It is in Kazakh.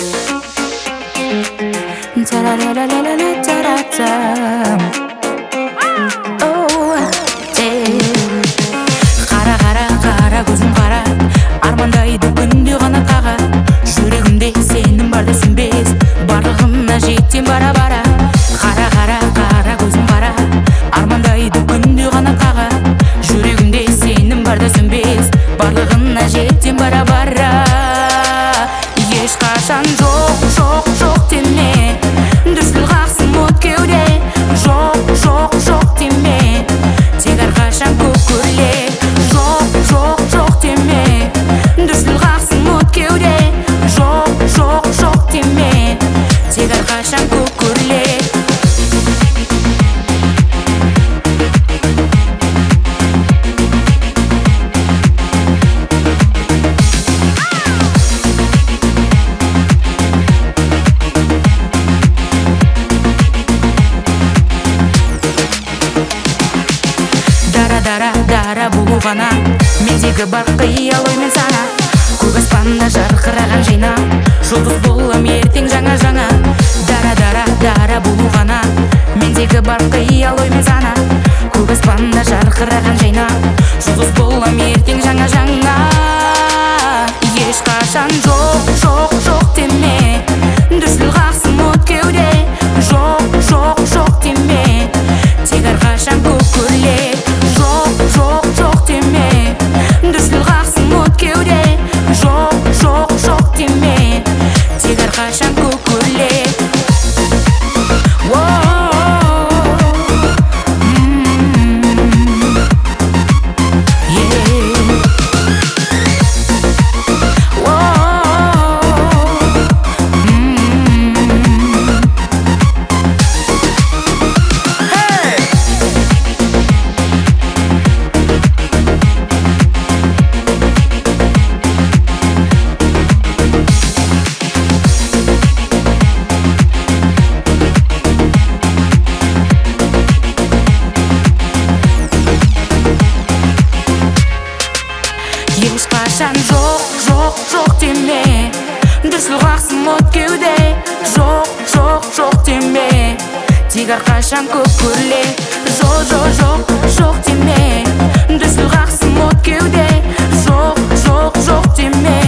Қара қара қара көзім қара, армандайды күнде ғана қаға. Жүрегімде сенің барда сөнбес, барлығына жетем бара-бара. Қара қара қара көзім қара, армандайды күнде ғана қаға. Жүрегімде сенің барда сөнбес, барлығына жетем бара-бара. Ешқашан жоқ жоқ жоқ деме, дүрсіл қақсын от кеуде. Жоқ жоқ жоқ деме, тек әрқашан көп көрле. Жоқ жоқ жоқ деме, дүрсіл қақсын от кеуде. Жоқ жоқ жоқ деме, тек әрқашан көп көрле. Дара болу ғана мендегі бар қиял ой мен сана. Көк аспанда жарқыраған жайна, жұлдыз болам ертең жаңа-жаңа. Дара болу ғана мендегі бар қиял ой мен сана. Көк аспанда жарқыраған жайна, жұлдыз болам ертең жаңа-жаңа. Ешқашан жоқ жоқ жоқ деме, дүрсіл қақсын от кеуде. Жоқ жоқ жоқ деме, тек әрқашан көп көрле. Жоқ жоқ деме, дүрсіл қақсын от кеуде. Жоқ жоқ жоқ деме, тек әрқашан көп көрле. Ешқашан жоқ жоқ жоқ деме, дүрсіл қақсын от кеуде. Жоқ жоқ жоқ деме, тек әрқашан көп көрле. Жоқ жоқ деме, дүрсіл қақсын от кеуде. Жоқ жоқ жоқ деме,